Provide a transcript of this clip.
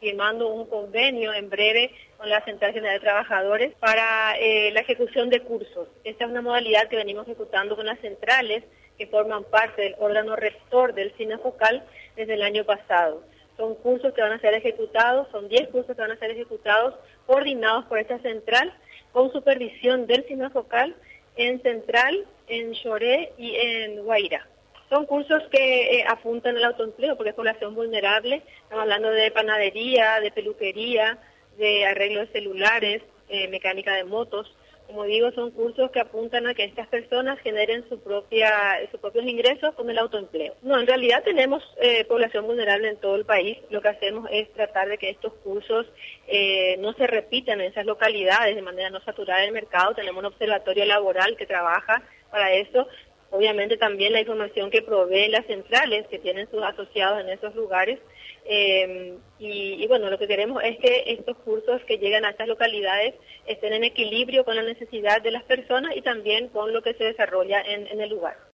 firmando un convenio en breve con la Central General de Trabajadores para la ejecución de cursos. Esta es una modalidad que venimos ejecutando con las centrales que forman parte del órgano rector del SINAFOCAL desde el año pasado. Son cursos que van a ser ejecutados, son 10 cursos que van a ser ejecutados, coordinados por esta central, con supervisión del SINAFOCAL en Central, en Choré y en Guairá. Son cursos que apuntan al autoempleo porque es población vulnerable. Estamos hablando de panadería, de peluquería, de arreglo de celulares, mecánica de motos. Como digo, son cursos que apuntan a que estas personas generen sus propios ingresos con el autoempleo. No, en realidad tenemos población vulnerable en todo el país. Lo que hacemos es tratar de que estos cursos no se repitan en esas localidades de manera no saturar el mercado. Tenemos un observatorio laboral que trabaja para eso. Obviamente también la información que proveen las centrales que tienen sus asociados en esos lugares. Y bueno, lo que queremos es que estos cursos que llegan a estas localidades estén en equilibrio con la necesidad de las personas y también con lo que se desarrolla en el lugar.